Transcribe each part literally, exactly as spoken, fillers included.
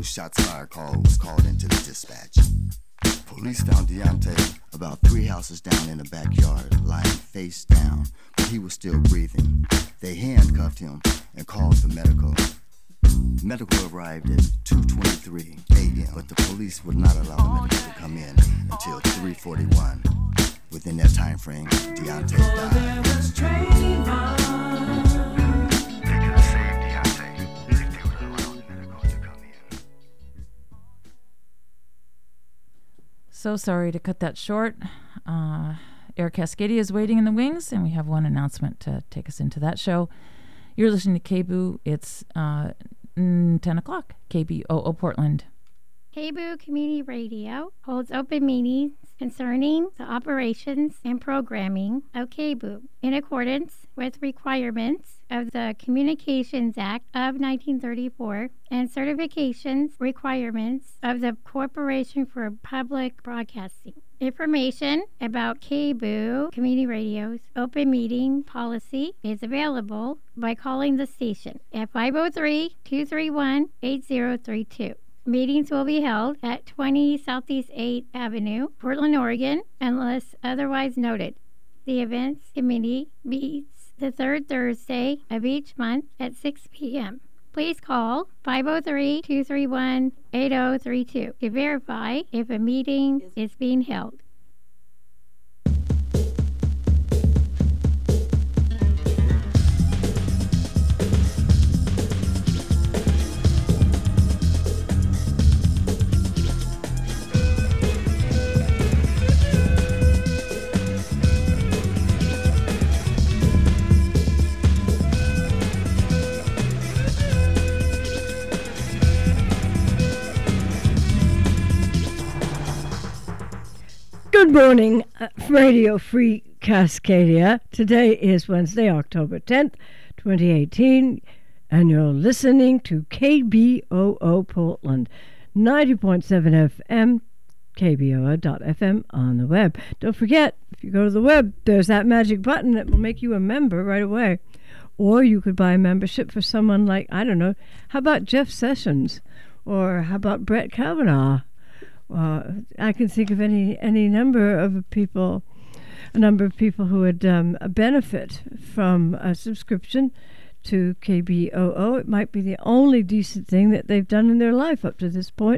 shots fired call was called into the dispatch. Police found Deontay about three houses down in the backyard, lying face down, but he was still breathing. They handcuffed him and called for medical. Medical arrived at two twenty-three a.m., but the police would not allow the medical to come in until three forty-one. Within that time frame, Deontay died. They could have saved Deontay if they would have allowed the medical to come in. So sorry to cut that short. Uh, Air Cascadia is waiting in the wings, and we have one announcement to take us into that show. You're listening to K B O O. It's uh, mm, ten o'clock, K B O O Portland. K B O O Community Radio holds open meetings concerning the operations and programming of K B O O in accordance with requirements of the Communications Act of nineteen thirty-four and certifications requirements of the Corporation for Public Broadcasting. Information about K B O O Community Radio's open meeting policy is available by calling the station at five oh three, two three one, eight oh three two. Meetings will be held at twenty Southeast eighth Avenue, Portland, Oregon, unless otherwise noted. The events committee meets the third Thursday of each month at six p.m. Please call five oh three, two three one, eight oh three two to verify if a meeting is being held. Good morning, uh, Radio Free Cascadia. Today is Wednesday, October tenth, twenty eighteen, and you're listening to K B O O Portland, ninety point seven F M, K B O O dot F M on the web. Don't forget, if you go to the web, there's that magic button that will make you a member right away. Or you could buy a membership for someone like, I don't know, how about Jeff Sessions? Or how about Brett Kavanaugh? Uh, I can think of any any number of people, a number of people who would um, benefit from a subscription to K B O O. It might be the only decent thing that they've done in their life up to this point.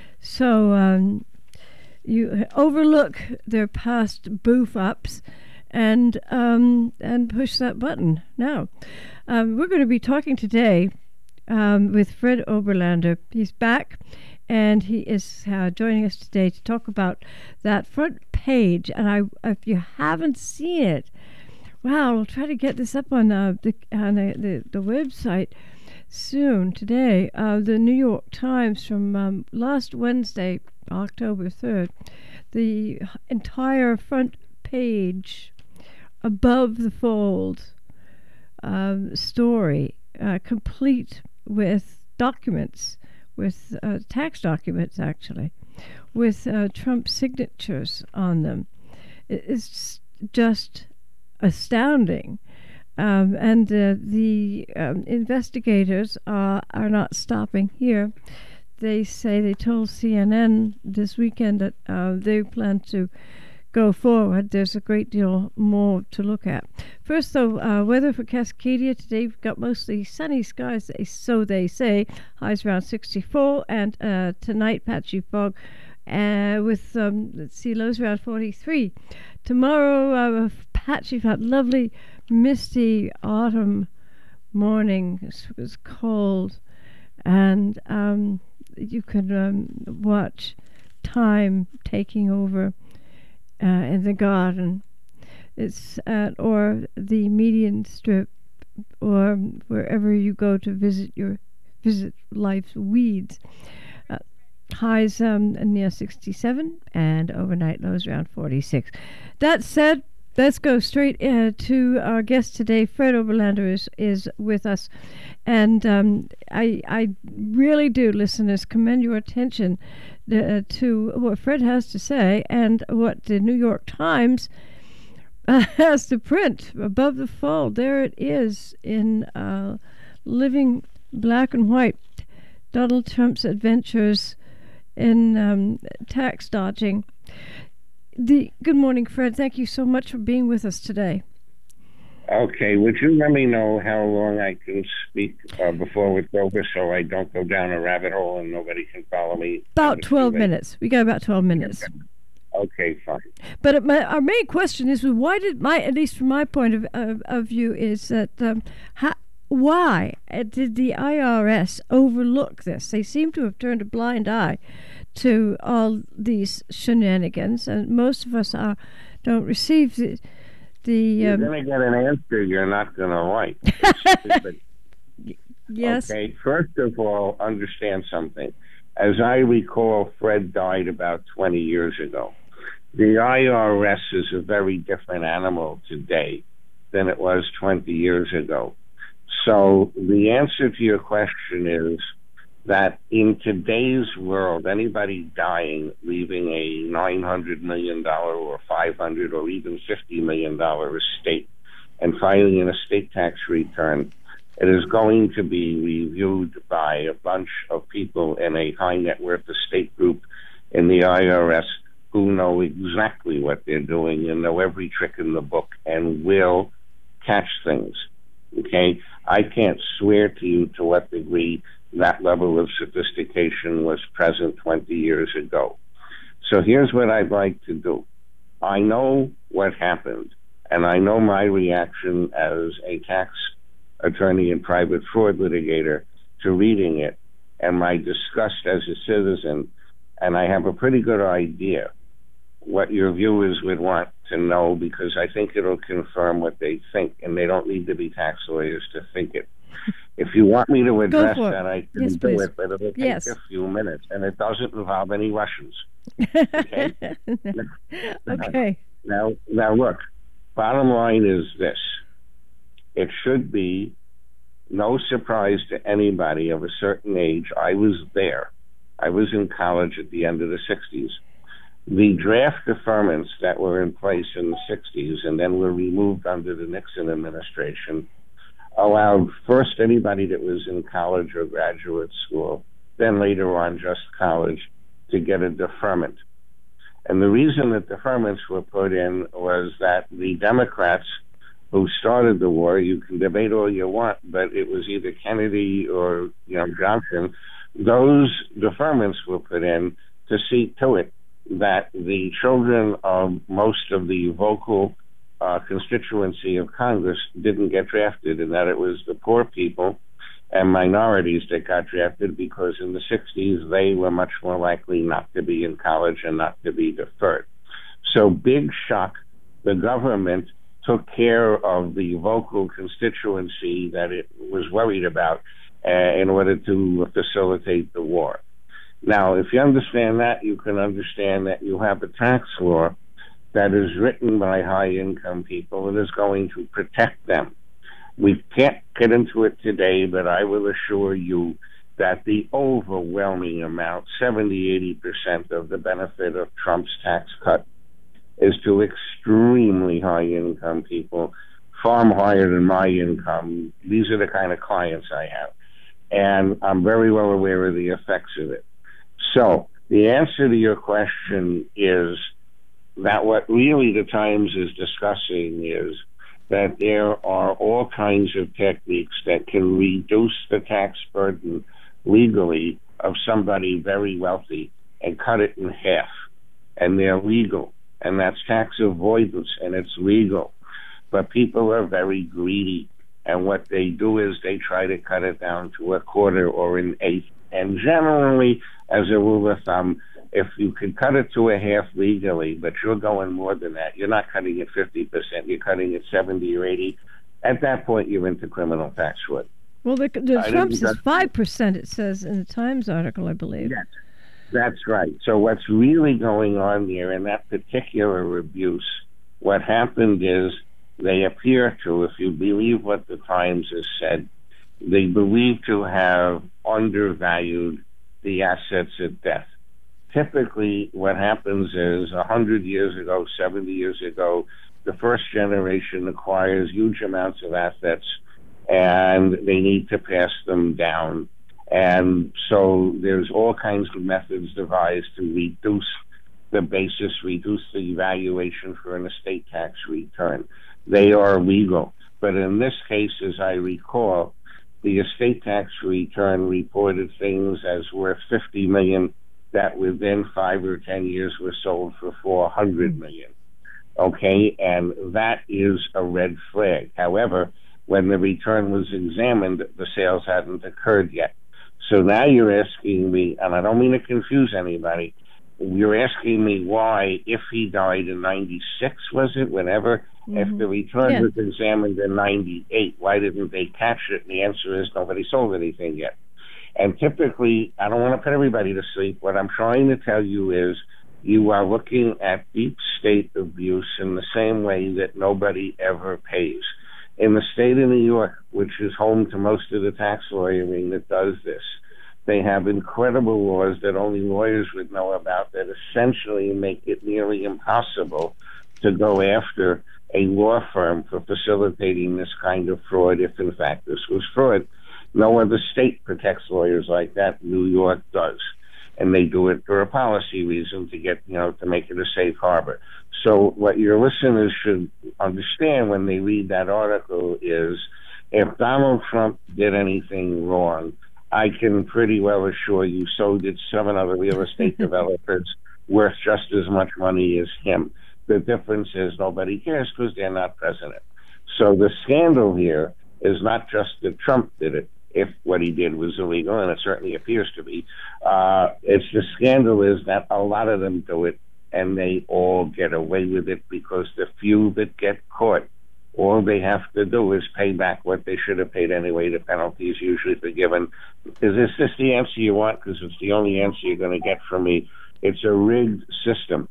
So um, you overlook their past boof-ups and um, and push that button. Now, um, we're going to be talking today um, with Fred Oberlander. He's back. And he is uh, joining us today to talk about that front page. And I, if you haven't seen it, wow, we'll try to get this up on, uh, the, on the, the, the website soon today. Uh, the New York Times from um, last Wednesday, October third, the entire front page above the fold um, story, uh, complete with documents. with uh, tax documents, actually, with uh, Trump signatures on them. It's just astounding. Um, and uh, the um, investigators uh, are not stopping here. They say, they told C N N this weekend that uh, they plan to go forward. There's a great deal more to look at. First, though, uh, weather for Cascadia today, we've got mostly sunny skies, so they say. Highs around sixty-four, and uh, tonight, patchy fog uh, with, um, let's see, lows around forty-three. Tomorrow, uh, patchy, that lovely, misty autumn morning. It was cold, and um, you could um, watch time taking over Uh, in the garden. It's at or the median strip, or wherever you go to visit your visit life's weeds. Uh, highs um, near sixty-seven, and overnight lows around forty-six. That said, let's go straight uh, to our guest today. Fred Oberlander is, is with us, and um, I I really do, listeners, commend your attention Uh, to what Fred has to say and what the New York Times uh, has to print above the fold. There it is in uh, living black and white. Donald Trump's adventures in um, tax dodging. The Good morning, Fred. Thank you so much for being with us today. Okay, would you let me know how long I can speak uh, before it's over so I don't go down a rabbit hole and nobody can follow me? About twelve minutes. We got about twelve minutes. Okay, fine. But it, my, our main question is, why did my, at least from my point of, of, of view, is that um, how, why did the I R S overlook this? They seem to have turned a blind eye to all these shenanigans, and most of us are, don't receive the... the you're um, going to get an answer you're not going to like. Yes. Okay, first of all, understand something. As I recall, Fred died about twenty years ago. The I R S is a very different animal today than it was twenty years ago. So the answer to your question is that in today's world, anybody dying, leaving a nine hundred million dollars or five hundred or even fifty million dollars estate and filing an estate tax return, it is going to be reviewed by a bunch of people in a high net worth estate group in the I R S who know exactly what they're doing and know every trick in the book and will catch things. Okay? I can't swear to you to what degree that level of sophistication was present twenty years ago. So here's what I'd like to do. I know what happened, and I know my reaction as a tax attorney and private fraud litigator to reading it, and my disgust as a citizen, and I have a pretty good idea what your viewers would want to know, because I think it'll confirm what they think, and they don't need to be tax lawyers to think it. If you want me to address that, I can yes, do please. it, but it'll take yes. a few minutes, and it doesn't involve any Russians. Okay? Okay. Now, now, look, bottom line is this. It should be no surprise to anybody of a certain age. I was there. I was in college at the end of the sixties. The draft deferments that were in place in the sixties and then were removed under the Nixon administration allowed first anybody that was in college or graduate school, then later on just college, to get a deferment. And the reason that deferments were put in was that the Democrats who started the war, you can debate all you want, but it was either Kennedy or you know Johnson, those deferments were put in to see to it that the children of most of the vocal uh, constituency of Congress didn't get drafted, and that it was the poor people and minorities that got drafted, because in the sixties they were much more likely not to be in college and not to be deferred. So big shock, the government took care of the vocal constituency that it was worried about uh, in order to facilitate the war. Now, if you understand that, you can understand that you have a tax law that is written by high-income people and is going to protect them. We can't get into it today, but I will assure you that the overwhelming amount, seventy, eighty percent of the benefit of Trump's tax cut is to extremely high-income people, far higher than my income. These are the kind of clients I have. And I'm very well aware of the effects of it. So the answer to your question is that what really the Times is discussing is that there are all kinds of techniques that can reduce the tax burden legally of somebody very wealthy and cut it in half. And they're legal. And that's tax avoidance, and it's legal. But people are very greedy. And what they do is they try to cut it down to a quarter or an eighth. And generally, as a rule of thumb, if you can cut it to a half legally, but you're going more than that, you're not cutting it fifty percent, you're cutting it seventy or eighty, at that point you're into criminal tax fraud. Well, the, the Trump's is five percent, it says in the Times article, I believe. Yes, that's right. So what's really going on there in that particular abuse, what happened is they appear to, if you believe what the Times has said, they believe to have undervalued the assets at death. Typically, what happens is one hundred years ago, seventy years ago, the first generation acquires huge amounts of assets, and they need to pass them down. And so there's all kinds of methods devised to reduce the basis, reduce the valuation for an estate tax return. They are legal. But in this case, as I recall, the estate tax return reported things as worth fifty million dollars that within five or ten years were sold for four hundred million dollars. Okay, and that is a red flag. However, when the return was examined, the sales hadn't occurred yet. So now you're asking me, and I don't mean to confuse anybody, you're asking me why, if he died in ninety-six, was it, whenever, mm-hmm. if the return yeah. was examined in ninety-eight, why didn't they catch it? And the answer is nobody sold anything yet. And typically, I don't want to put everybody to sleep. What I'm trying to tell you is you are looking at deep state abuse in the same way that nobody ever pays. In the state of New York, which is home to most of the tax lawyering that does this, they have incredible laws that only lawyers would know about that essentially make it nearly impossible to go after a law firm for facilitating this kind of fraud if, in fact, this was fraud. No other state protects lawyers like that. New York does. And they do it for a policy reason to get, you know, to make it a safe harbor. So what your listeners should understand when they read that article is if Donald Trump did anything wrong, I can pretty well assure you so did seven other real estate developers worth just as much money as him. The difference is nobody cares because they're not president. So the scandal here is not just that Trump did it, if what he did was illegal, and it certainly appears to be. Uh, it's the scandal is that a lot of them do it, and they all get away with it because the few that get caught, all they have to do is pay back what they should have paid anyway. The penalty is usually forgiven. Is this, this the answer you want? Because it's the only answer you're going to get from me. It's a rigged system.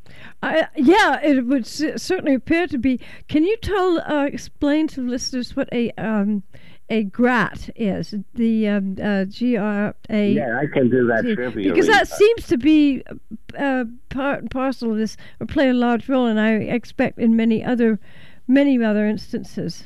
Uh, yeah, it would c- certainly appear to be. Can you tell, uh, explain to listeners what a um, a GRAT is? The um, uh, G R A. Yeah, I can do that trivially. Because that seems to be uh, part and parcel of this, or play a large role, and I expect in many other many other instances.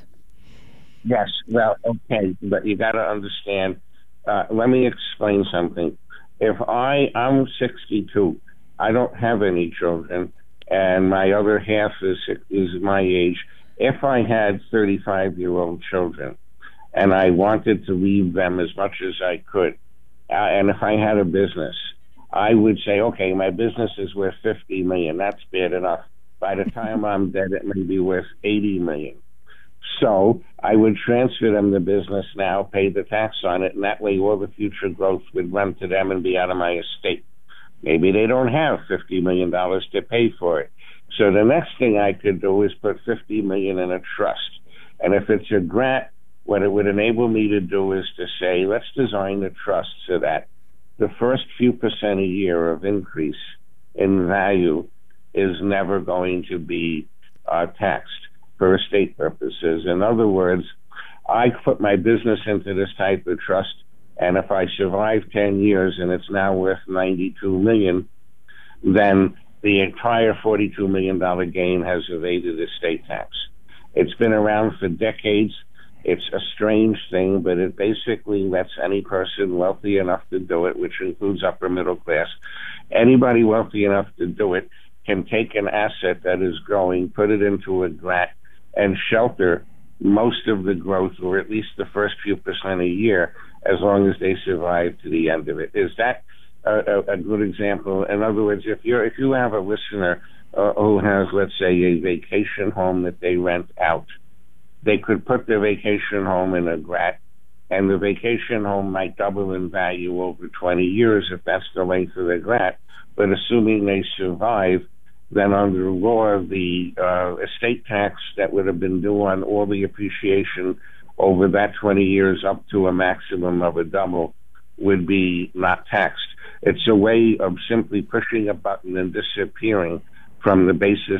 Yes, well, okay, but you got to understand. Uh, let me explain something. If I I'm sixty-two. I don't have any children, and my other half is is my age. If I had thirty-five-year-old children, and I wanted to leave them as much as I could, uh, and if I had a business, I would say, okay, my business is worth fifty million dollars. That's bad enough. By the time I'm dead, it may be worth eighty million dollars. So I would transfer them the business now, pay the tax on it, and that way all the future growth would run to them and be out of my estate. Maybe they don't have fifty million dollars to pay for it. So the next thing I could do is put fifty million dollars in a trust. And if it's a grant, what it would enable me to do is to say, let's design the trust so that the first few percent a year of increase in value is never going to be uh, taxed for estate purposes. In other words, I put my business into this type of trust, and if I survive ten years and it's now worth ninety-two million dollars, then the entire forty-two million dollars gain has evaded estate tax. It's been around for decades. It's a strange thing, but it basically lets any person wealthy enough to do it, which includes upper middle class, anybody wealthy enough to do it can take an asset that is growing, put it into a grant, and shelter most of the growth, or at least the first few percent a year, as long as they survive to the end of it. Is that a, a, a good example? In other words, if you're if you have a listener uh, who has, let's say, a vacation home that they rent out, they could put their vacation home in a grant, and the vacation home might double in value over twenty years if that's the length of the grant. But assuming they survive, then under law, the uh, estate tax that would have been due on all the appreciation over that twenty years up to a maximum of a double would be not taxed. It's a way of simply pushing a button and disappearing from the basis.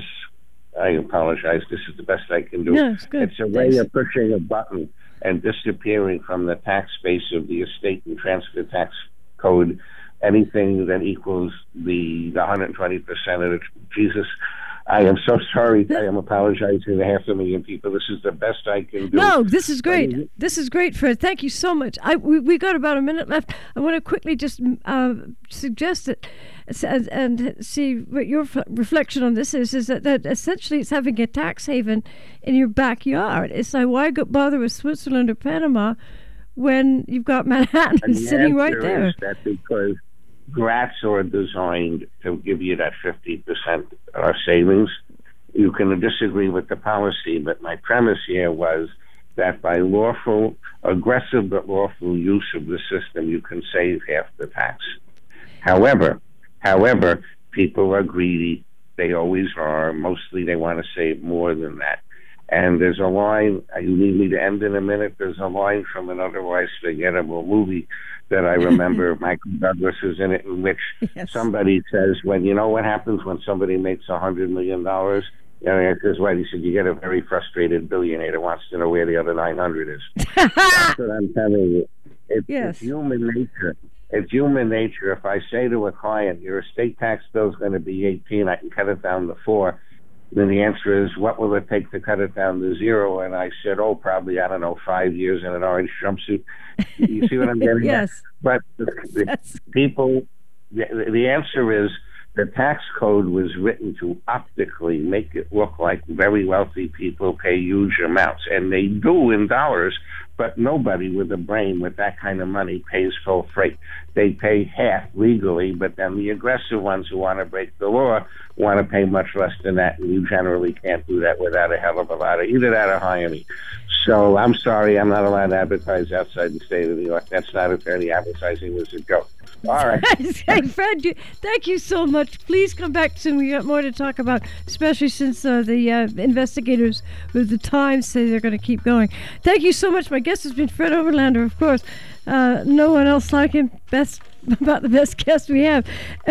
I apologize. This is the best I can do. No, it's good. It's a way Thanks. of pushing a button and disappearing from the tax base of the estate and transfer tax code anything that equals the, the one hundred twenty percent of the, Jesus, I am so sorry. I am apologizing to half a million people. This is the best I can do. No, this is great. This is great, Fred. Thank you so much. I we, we got about a minute left. I want to quickly just uh, suggest it and, and see what your f- reflection on this is. Is that, that essentially it's having a tax haven in your backyard. It's like, why go bother with Switzerland or Panama when you've got Manhattan And the sitting right answer there? is that because grants are designed to give you that fifty percent uh, savings. You can disagree with the policy, but my premise here was that by lawful, aggressive but lawful use of the system, you can save half the tax. However, however, people are greedy. They always are. Mostly they want to save more than that. And there's a line, you need me to end in a minute, there's a line from an otherwise forgettable movie that I remember. Michael Douglas is in it, in which Yes. somebody says, when you know what happens when somebody makes a hundred million dollars, you know, he says, well, he said, you get a very frustrated billionaire that wants to know where the other nine hundred is. That's what I'm telling you. It's, Yes. it's human nature. It's human nature. If I say to a client, your estate tax bill is going to be eighteen, I can cut it down to four. Then the answer is, what will it take to cut it down to zero? And I said, oh, probably, I don't know, five years in an orange jumpsuit. You see what I'm getting Yes. at? But the, the Yes. people, the, the answer is, the tax code was written to optically make it look like very wealthy people pay huge amounts. And they do in dollars, but nobody with a brain with that kind of money pays full freight. They pay half legally, but then the aggressive ones who want to break the law want to pay much less than that, and you generally can't do that without a hell of a lot of either that or hire me. So I'm sorry, I'm not allowed to advertise outside the state of New York. That's not attorney advertising, was a joke. All right. Hey, Fred, you, thank you so much. Please come back soon. We got more to talk about, especially since uh, the uh, investigators with the Times say they're going to keep going. Thank you so much. My guest has been Fred Overlander, of course. Uh, no one else like him. Best about the best guest we have.